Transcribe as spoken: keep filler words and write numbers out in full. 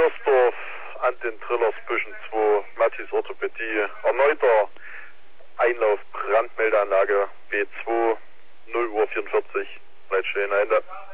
Wiersdorf an den Trillersbüschen zwei, Mattis Orthopädie, erneuter Einlauf, Brandmeldeanlage B zwei, null Uhr vierundvierzig, bleibt stehen, Ende.